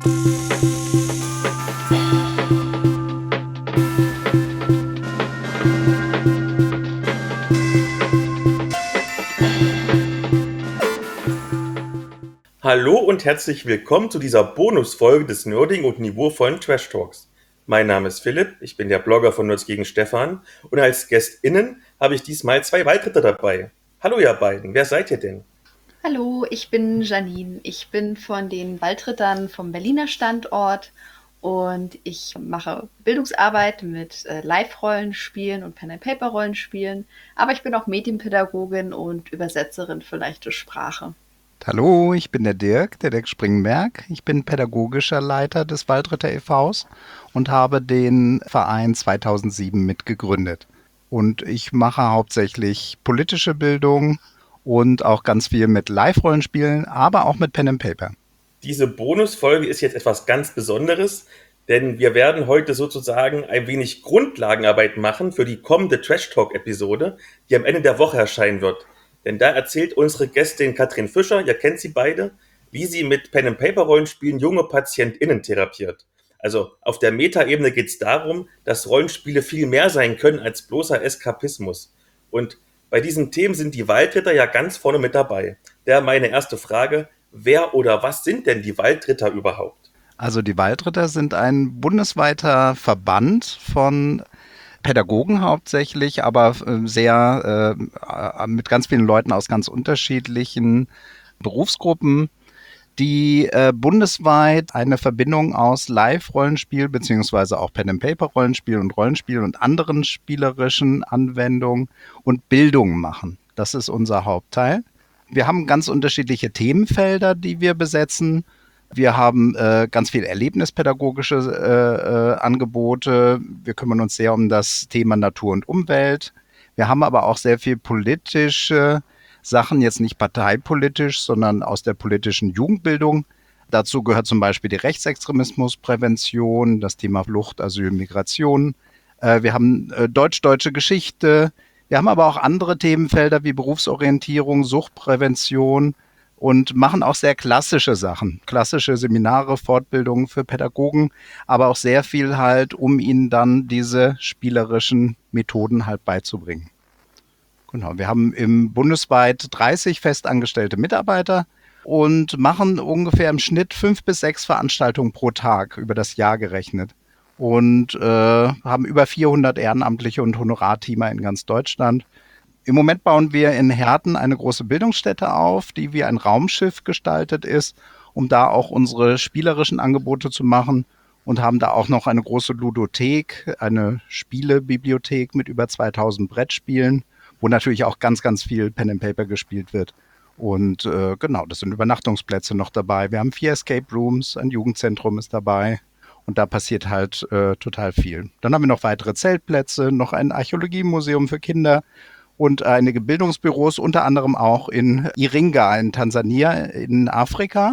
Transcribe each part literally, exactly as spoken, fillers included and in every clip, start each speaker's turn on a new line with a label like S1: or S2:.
S1: Hallo und herzlich willkommen zu dieser Bonusfolge des nerdigen und niveauvollen Trash Talks. Mein Name ist Philipp, ich bin der Blogger von Nerds gegen Stefan und als GästInnen habe ich diesmal zwei Beitritte dabei. Hallo ihr beiden, wer seid ihr denn?
S2: Hallo, ich bin Janine. Ich bin von den Waldrittern vom Berliner Standort und ich mache Bildungsarbeit mit äh, Live-Rollenspielen und Pen-and-Paper-Rollenspielen, aber ich bin auch Medienpädagogin und Übersetzerin für leichte Sprache.
S3: Hallo, ich bin der Dirk, der Dirk Springberg. Ich bin pädagogischer Leiter des Waldritter e Vs und habe den Verein zweitausendsieben mitgegründet. Und ich mache hauptsächlich politische Bildung und auch ganz viel mit Live-Rollenspielen, aber auch mit Pen and Paper.
S1: Diese Bonusfolge ist jetzt etwas ganz Besonderes, denn wir werden heute sozusagen ein wenig Grundlagenarbeit machen für die kommende Trash Talk-Episode, die am Ende der Woche erscheinen wird. Denn da erzählt unsere Gästin Katrin Fischer, ihr kennt sie beide, wie sie mit Pen-and-Paper-Rollenspielen junge PatientInnen therapiert. Also auf der Metaebene geht es darum, dass Rollenspiele viel mehr sein können als bloßer Eskapismus. Und bei diesen Themen sind die Waldritter ja ganz vorne mit dabei. Daher meine erste Frage, wer oder was sind denn die Waldritter überhaupt?
S3: Also die Waldritter sind ein bundesweiter Verband von Pädagogen hauptsächlich, aber äh, sehr äh, mit ganz vielen Leuten aus ganz unterschiedlichen Berufsgruppen, die äh, bundesweit eine Verbindung aus Live-Rollenspiel beziehungsweise auch Pen-and-Paper-Rollenspiel und Rollenspiel und anderen spielerischen Anwendungen und Bildung machen. Das ist unser Hauptteil. Wir haben ganz unterschiedliche Themenfelder, die wir besetzen. Wir haben äh, ganz viel erlebnispädagogische äh, äh, Angebote. Wir kümmern uns sehr um das Thema Natur und Umwelt. Wir haben aber auch sehr viel politische Sachen, jetzt nicht parteipolitisch, sondern aus der politischen Jugendbildung. Dazu gehört zum Beispiel die Rechtsextremismusprävention, das Thema Flucht, Asyl, Migration. Äh, wir haben äh, deutsch-deutsche Geschichte. Wir haben aber auch andere Themenfelder wie Berufsorientierung, Suchtprävention und machen auch sehr klassische Sachen, klassische Seminare, Fortbildungen für Pädagogen, aber auch sehr viel halt, um ihnen dann diese spielerischen Methoden halt beizubringen. Genau, wir haben im bundesweit dreißig festangestellte Mitarbeiter und machen ungefähr im Schnitt fünf bis sechs Veranstaltungen pro Tag über das Jahr gerechnet und äh, haben über vierhundert Ehrenamtliche und Honorarteamer in ganz Deutschland. Im Moment bauen wir in Herten eine große Bildungsstätte auf, die wie ein Raumschiff gestaltet ist, um da auch unsere spielerischen Angebote zu machen und haben da auch noch eine große Ludothek, eine Spielebibliothek mit über zweitausend Brettspielen, wo natürlich auch ganz, ganz viel Pen and Paper gespielt wird. Und äh, genau, das sind Übernachtungsplätze noch dabei. Wir haben vier Escape Rooms, ein Jugendzentrum ist dabei. Und da passiert halt äh, total viel. Dann haben wir noch weitere Zeltplätze, noch ein Archäologiemuseum für Kinder und einige Bildungsbüros, unter anderem auch in Iringa in Tansania in Afrika.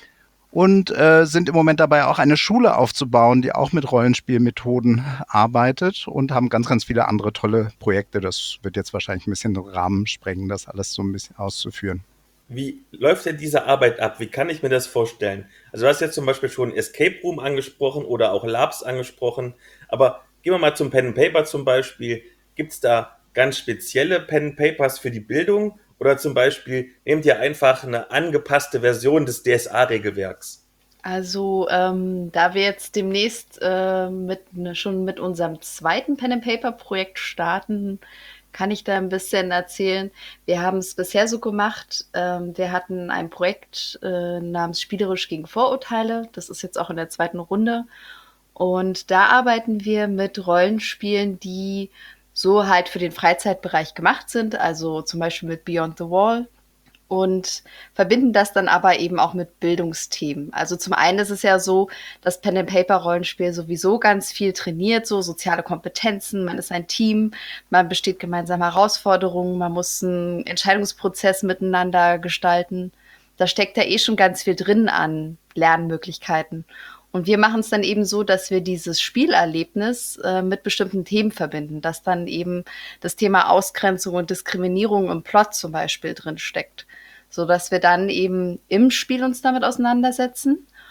S3: Und äh, sind im Moment dabei, auch eine Schule aufzubauen, die auch mit Rollenspielmethoden arbeitet und haben ganz, ganz viele andere tolle Projekte. Das wird jetzt wahrscheinlich ein bisschen den Rahmen sprengen, das alles so ein bisschen auszuführen.
S1: Wie läuft denn diese Arbeit ab? Wie kann ich mir das vorstellen? Also du hast jetzt zum Beispiel schon Escape Room angesprochen oder auch Labs angesprochen, aber gehen wir mal zum Pen and Paper zum Beispiel. Gibt es da ganz spezielle Pen and Papers für die Bildung oder zum Beispiel nehmt ihr einfach eine angepasste Version des D S A-Regelwerks?
S2: Also ähm, da wir jetzt demnächst äh, mit, ne, schon mit unserem zweiten Pen-and-Paper-Projekt starten, kann ich da ein bisschen erzählen. Wir haben es bisher so gemacht, ähm, wir hatten ein Projekt äh, namens Spielerisch gegen Vorurteile. Das ist jetzt auch in der zweiten Runde. Und da arbeiten wir mit Rollenspielen, die so halt für den Freizeitbereich gemacht sind, also zum Beispiel mit Beyond the Wall und verbinden das dann aber eben auch mit Bildungsthemen. Also zum einen ist es ja so, dass Pen-and-Paper-Rollenspiel sowieso ganz viel trainiert, so soziale Kompetenzen, man ist ein Team, man besteht gemeinsame Herausforderungen, man muss einen Entscheidungsprozess miteinander gestalten. Da steckt ja eh schon ganz viel drin an Lernmöglichkeiten. Und wir machen es dann eben so, dass wir dieses Spielerlebnis äh, mit bestimmten Themen verbinden, dass dann eben das Thema Ausgrenzung und Diskriminierung im Plot zum Beispiel drin steckt, so dass wir dann eben im Spiel uns damit auseinandersetzen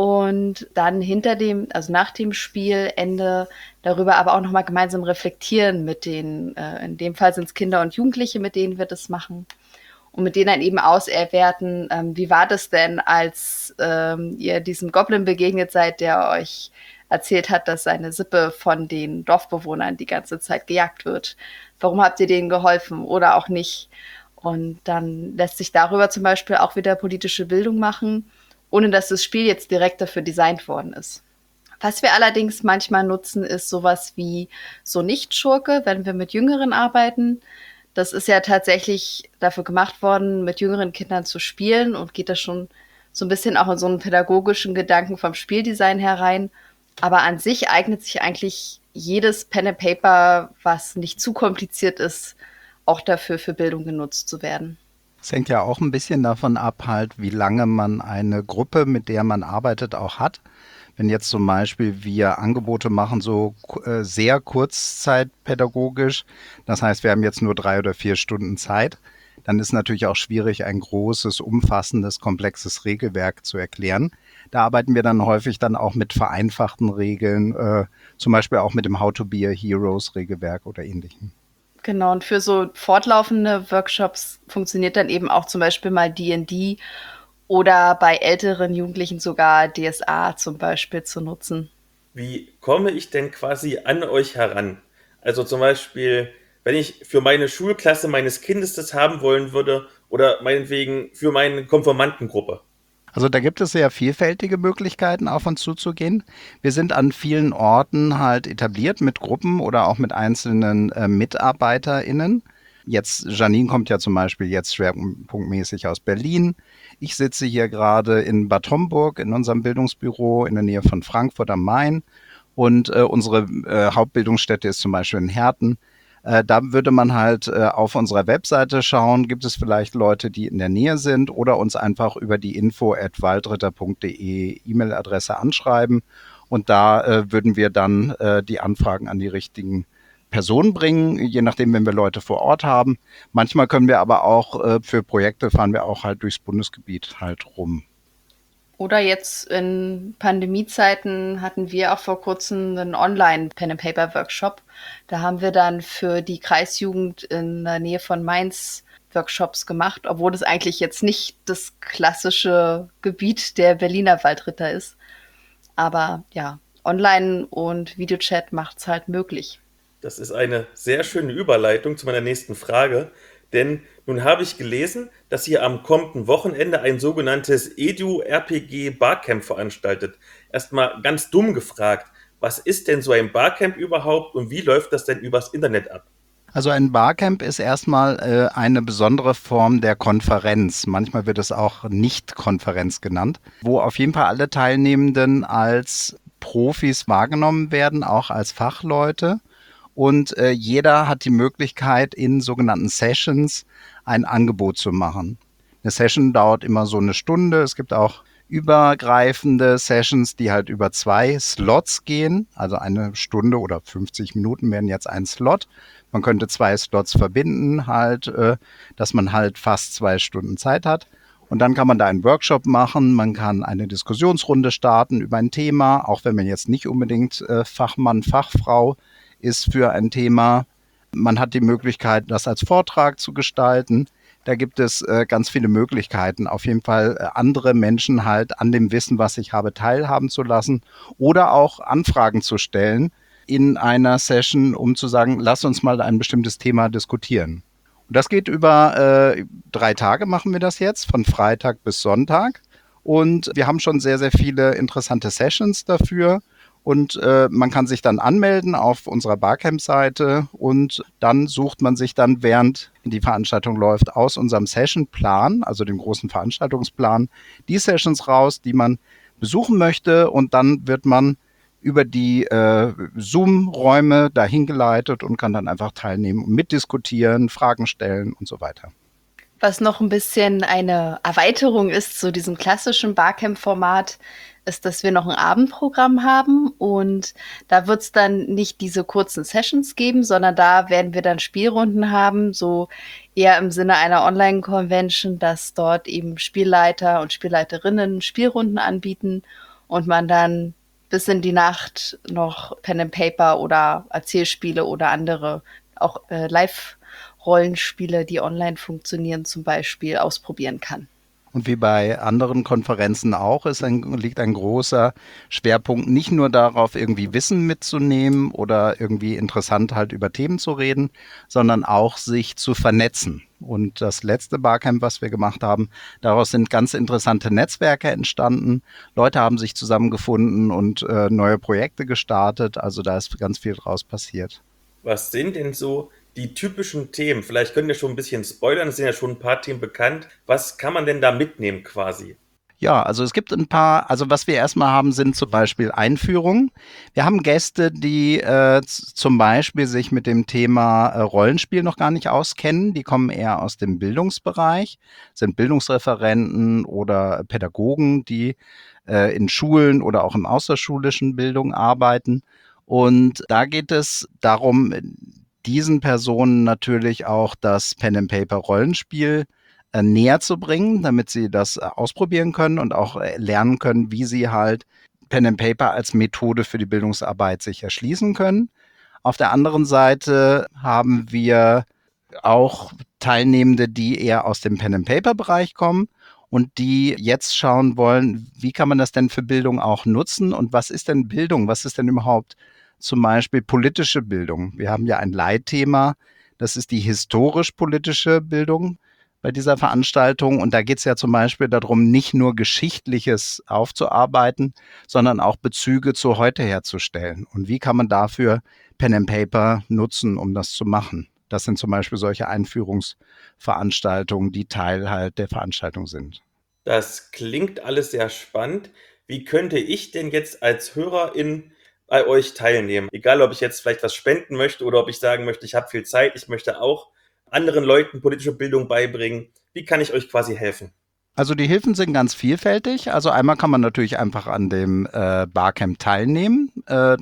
S2: und dann hinter dem, also nach dem Spielende darüber aber auch nochmal gemeinsam reflektieren mit den, äh, in dem Fall sind es Kinder und Jugendliche, mit denen wir das machen. Und mit denen dann eben auswerten, ähm, wie war das denn, als ähm, ihr diesem Goblin begegnet seid, der euch erzählt hat, dass seine Sippe von den Dorfbewohnern die ganze Zeit gejagt wird. Warum habt ihr denen geholfen oder auch nicht? Und dann lässt sich darüber zum Beispiel auch wieder politische Bildung machen, ohne dass das Spiel jetzt direkt dafür designt worden ist. Was wir allerdings manchmal nutzen, ist sowas wie so Nicht-Schurke, wenn wir mit Jüngeren arbeiten. Das ist ja tatsächlich dafür gemacht worden, mit jüngeren Kindern zu spielen und geht da schon so ein bisschen auch in so einen pädagogischen Gedanken vom Spieldesign herein. Aber an sich eignet sich eigentlich jedes Pen and Paper, was nicht zu kompliziert ist, auch dafür für Bildung genutzt zu werden.
S3: Es hängt ja auch ein bisschen davon ab, halt, wie lange man eine Gruppe, mit der man arbeitet, auch hat. Wenn jetzt zum Beispiel wir Angebote machen, so äh, sehr kurzzeitpädagogisch, das heißt, wir haben jetzt nur drei oder vier Stunden Zeit, dann ist natürlich auch schwierig, ein großes, umfassendes, komplexes Regelwerk zu erklären. Da arbeiten wir dann häufig dann auch mit vereinfachten Regeln, äh, zum Beispiel auch mit dem How to be a Heroes Regelwerk oder ähnlichem.
S2: Genau, und für so fortlaufende Workshops funktioniert dann eben auch zum Beispiel mal D und D oder bei älteren Jugendlichen sogar D S A zum Beispiel zu nutzen.
S1: Wie komme ich denn quasi an euch heran? Also zum Beispiel, wenn ich für meine Schulklasse meines Kindes das haben wollen würde oder meinetwegen für meine Konformantengruppe.
S3: Also da gibt es sehr vielfältige Möglichkeiten, auf uns zuzugehen. Wir sind an vielen Orten halt etabliert mit Gruppen oder auch mit einzelnen äh, MitarbeiterInnen. Jetzt, Janine kommt ja zum Beispiel jetzt schwerpunktmäßig aus Berlin. Ich sitze hier gerade in Bad Homburg in unserem Bildungsbüro in der Nähe von Frankfurt am Main. Und äh, unsere äh, Hauptbildungsstätte ist zum Beispiel in Herten. Äh, da würde man halt äh, auf unserer Webseite schauen, gibt es vielleicht Leute, die in der Nähe sind oder uns einfach über die info at waldritter punkt de E-Mail-Adresse anschreiben. Und da äh, würden wir dann äh, die Anfragen an die richtigen Personen bringen, je nachdem, wenn wir Leute vor Ort haben. Manchmal können wir aber auch äh, für Projekte fahren wir auch halt durchs Bundesgebiet halt rum.
S2: Oder jetzt in Pandemiezeiten hatten wir auch vor kurzem einen Online-Pen-and-Paper-Workshop. Da haben wir dann für die Kreisjugend in der Nähe von Mainz Workshops gemacht, obwohl das eigentlich jetzt nicht das klassische Gebiet der Berliner Waldritter ist. Aber ja, Online- und Videochat macht es halt möglich.
S1: Das ist eine sehr schöne Überleitung zu meiner nächsten Frage, denn nun habe ich gelesen, dass ihr am kommenden Wochenende ein sogenanntes Edu-R P G-Barcamp veranstaltet. Erstmal ganz dumm gefragt, was ist denn so ein Barcamp überhaupt und wie läuft das denn übers Internet ab?
S3: Also ein Barcamp ist erstmal äh, eine besondere Form der Konferenz. Manchmal wird es auch Nicht-Konferenz genannt, wo auf jeden Fall alle Teilnehmenden als Profis wahrgenommen werden, auch als Fachleute. Und äh, jeder hat die Möglichkeit, in sogenannten Sessions ein Angebot zu machen. Eine Session dauert immer so eine Stunde. Es gibt auch übergreifende Sessions, die halt über zwei Slots gehen. Also eine Stunde oder fünfzig Minuten wären jetzt ein Slot. Man könnte zwei Slots verbinden, halt, äh, dass man halt fast zwei Stunden Zeit hat. Und dann kann man da einen Workshop machen, man kann eine Diskussionsrunde starten über ein Thema, auch wenn man jetzt nicht unbedingt äh, Fachmann, Fachfrau ist für ein Thema. Man hat die Möglichkeit, das als Vortrag zu gestalten. Da gibt es äh, ganz viele Möglichkeiten, auf jeden Fall äh, andere Menschen halt an dem Wissen, was ich habe, teilhaben zu lassen oder auch Anfragen zu stellen in einer Session, um zu sagen, lass uns mal ein bestimmtes Thema diskutieren. Und das geht über äh, drei Tage, machen wir das jetzt, von Freitag bis Sonntag. Und wir haben schon sehr, sehr viele interessante Sessions dafür. Und äh, man kann sich dann anmelden auf unserer Barcamp-Seite und dann sucht man sich dann, während die Veranstaltung läuft, aus unserem Sessionplan, also dem großen Veranstaltungsplan, die Sessions raus, die man besuchen möchte, und dann wird man über die äh, Zoom-Räume dahin geleitet und kann dann einfach teilnehmen und mitdiskutieren, Fragen stellen und so weiter.
S2: Was noch ein bisschen eine Erweiterung ist zu diesem klassischen Barcamp-Format, ist, dass wir noch ein Abendprogramm haben, und da wird es dann nicht diese kurzen Sessions geben, sondern da werden wir dann Spielrunden haben, so eher im Sinne einer Online-Convention, dass dort eben Spielleiter und Spielleiterinnen Spielrunden anbieten und man dann bis in die Nacht noch Pen and Paper oder Erzählspiele oder andere, auch äh, Live-Rollenspiele, die online funktionieren, zum Beispiel ausprobieren kann.
S3: Und wie bei anderen Konferenzen auch, ist ein, liegt ein großer Schwerpunkt nicht nur darauf, irgendwie Wissen mitzunehmen oder irgendwie interessant halt über Themen zu reden, sondern auch sich zu vernetzen. Und das letzte Barcamp, was wir gemacht haben, daraus sind ganz interessante Netzwerke entstanden. Leute haben sich zusammengefunden und äh, neue Projekte gestartet. Also da ist ganz viel draus passiert.
S1: Was sind denn so die typischen Themen? Vielleicht könnt ihr schon ein bisschen spoilern, es sind ja schon ein paar Themen bekannt. Was kann man denn da mitnehmen quasi?
S3: Ja, also es gibt ein paar, also was wir erstmal haben, sind zum Beispiel Einführungen. Wir haben Gäste, die äh, z- zum Beispiel sich mit dem Thema äh, Rollenspiel noch gar nicht auskennen. Die kommen eher aus dem Bildungsbereich, sind Bildungsreferenten oder Pädagogen, die äh, in Schulen oder auch im außerschulischen Bildung arbeiten. Und da geht es darum, diesen Personen natürlich auch das Pen-and-Paper-Rollenspiel äh, näher zu bringen, damit sie das äh, ausprobieren können und auch äh, lernen können, wie sie halt Pen and Paper als Methode für die Bildungsarbeit sich erschließen können. Auf der anderen Seite haben wir auch Teilnehmende, die eher aus dem Pen and Paper Bereich kommen und die jetzt schauen wollen, wie kann man das denn für Bildung auch nutzen und was ist denn Bildung? Was ist denn überhaupt zum Beispiel politische Bildung? Wir haben ja ein Leitthema, das ist die historisch-politische Bildung bei dieser Veranstaltung. Und da geht es ja zum Beispiel darum, nicht nur Geschichtliches aufzuarbeiten, sondern auch Bezüge zu heute herzustellen. Und wie kann man dafür Pen and Paper nutzen, um das zu machen? Das sind zum Beispiel solche Einführungsveranstaltungen, die Teil halt der Veranstaltung sind.
S1: Das klingt alles sehr spannend. Wie könnte ich denn jetzt als Hörerin bei euch teilnehmen? Egal, ob ich jetzt vielleicht was spenden möchte oder ob ich sagen möchte, ich habe viel Zeit, ich möchte auch anderen Leuten politische Bildung beibringen. Wie kann ich euch quasi helfen?
S3: Also die Hilfen sind ganz vielfältig. Also einmal kann man natürlich einfach an dem äh, Barcamp teilnehmen, äh,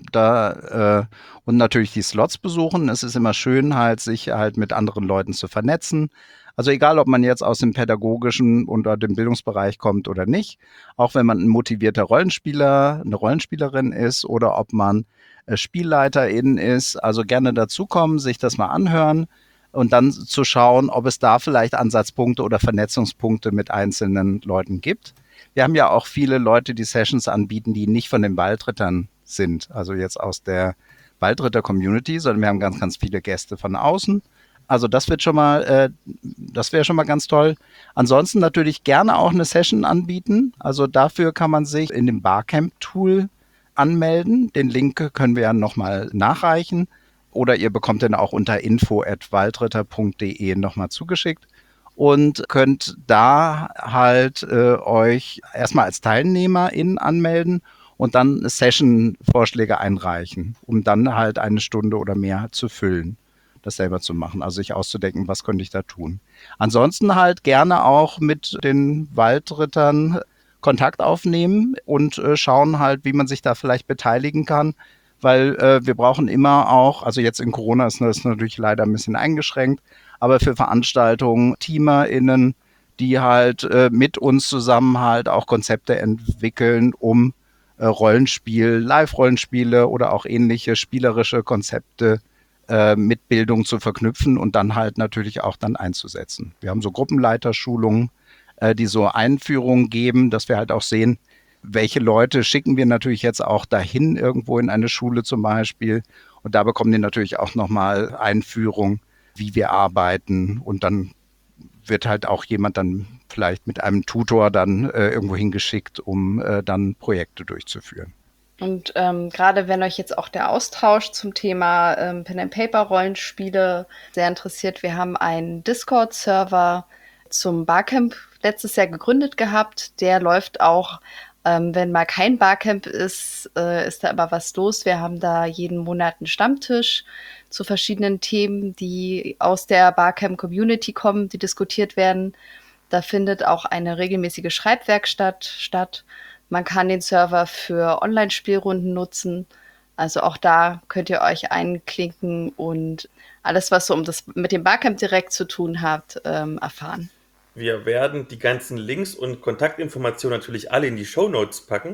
S3: da äh, und natürlich die Slots besuchen. Es ist immer schön, halt sich halt mit anderen Leuten zu vernetzen. Also egal, ob man jetzt aus dem pädagogischen oder dem Bildungsbereich kommt oder nicht, auch wenn man ein motivierter Rollenspieler, eine Rollenspielerin ist oder ob man äh, Spielleiterin ist, also gerne dazukommen, sich das mal anhören und dann zu schauen, ob es da vielleicht Ansatzpunkte oder Vernetzungspunkte mit einzelnen Leuten gibt. Wir haben ja auch viele Leute, die Sessions anbieten, die nicht von den Waldrittern sind, also jetzt aus der Waldritter-Community, sondern wir haben ganz, ganz viele Gäste von außen. Also das wird schon mal, äh, das wäre schon mal ganz toll. Ansonsten natürlich gerne auch eine Session anbieten. Also dafür kann man sich in dem Barcamp-Tool anmelden. Den Link können wir ja nochmal nachreichen. Oder ihr bekommt den auch unter info at waldritter punkt de nochmal zugeschickt und könnt da halt äh, euch erstmal als TeilnehmerInnen anmelden und dann Session-Vorschläge einreichen, um dann halt eine Stunde oder mehr zu füllen, das selber zu machen, also sich auszudenken, was könnte ich da tun. Ansonsten halt gerne auch mit den Waldrittern Kontakt aufnehmen und äh, schauen halt, wie man sich da vielleicht beteiligen kann, weil äh, wir brauchen immer auch, also jetzt in Corona ist das natürlich leider ein bisschen eingeschränkt, aber für Veranstaltungen TeamerInnen, die halt äh, mit uns zusammen halt auch Konzepte entwickeln, um äh, Rollenspiel, Live-Rollenspiele oder auch ähnliche spielerische Konzepte äh, mit Bildung zu verknüpfen und dann halt natürlich auch dann einzusetzen. Wir haben so Gruppenleiterschulungen, äh, die so Einführungen geben, dass wir halt auch sehen, welche Leute schicken wir natürlich jetzt auch dahin, irgendwo in eine Schule zum Beispiel. Und da bekommen die natürlich auch nochmal Einführung, wie wir arbeiten. Und dann wird halt auch jemand dann vielleicht mit einem Tutor dann äh, irgendwo hingeschickt, um äh, dann Projekte durchzuführen.
S2: Und ähm, gerade wenn euch jetzt auch der Austausch zum Thema ähm, Pen-and-Paper-Rollenspiele sehr interessiert, wir haben einen Discord-Server zum Barcamp letztes Jahr gegründet gehabt. Der läuft auch, ähm, wenn mal kein Barcamp ist, äh, ist da immer was los. Wir haben da jeden Monat einen Stammtisch zu verschiedenen Themen, die aus der Barcamp-Community kommen, die diskutiert werden. Da findet auch eine regelmäßige Schreibwerkstatt statt. Man kann den Server für Online-Spielrunden nutzen. Also auch da könnt ihr euch einklinken und alles, was so um das mit dem Barcamp direkt zu tun hat, ähm, erfahren.
S1: Wir werden die ganzen Links und Kontaktinformationen natürlich alle in die Shownotes packen.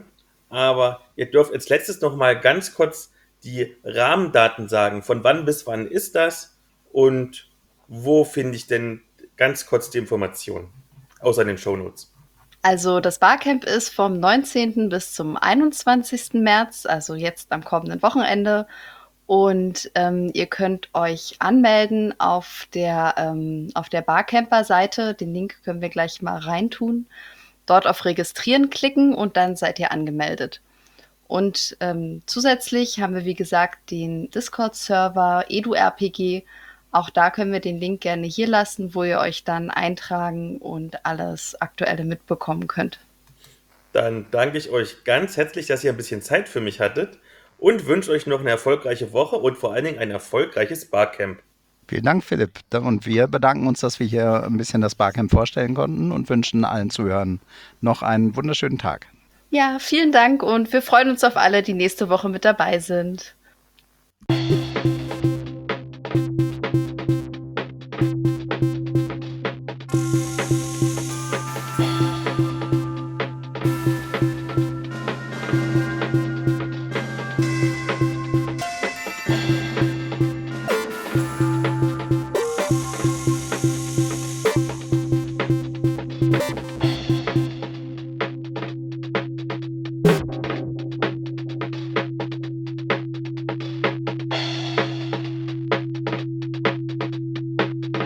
S1: Aber ihr dürft als letztes noch mal ganz kurz die Rahmendaten sagen. Von wann bis wann ist das und wo finde ich denn ganz kurz die Informationen, außer in den Shownotes?
S2: Also das Barcamp ist vom neunzehnten bis zum einundzwanzigsten März, also jetzt am kommenden Wochenende. Und ähm, ihr könnt euch anmelden auf der, ähm, auf der Barcamper-Seite. Den Link können wir gleich mal reintun. Dort auf Registrieren klicken und dann seid ihr angemeldet. Und ähm, zusätzlich haben wir, wie gesagt, den Discord-Server EduRPG. Auch da können wir den Link gerne hier lassen, wo ihr euch dann eintragen und alles Aktuelle mitbekommen könnt.
S1: Dann danke ich euch ganz herzlich, dass ihr ein bisschen Zeit für mich hattet und wünsche euch noch eine erfolgreiche Woche und vor allen Dingen ein erfolgreiches Barcamp.
S3: Vielen Dank, Philipp. Und wir bedanken uns, dass wir hier ein bisschen das Barcamp vorstellen konnten und wünschen allen Zuhörern noch einen wunderschönen Tag.
S2: Ja, vielen Dank und wir freuen uns auf alle, die nächste Woche mit dabei sind.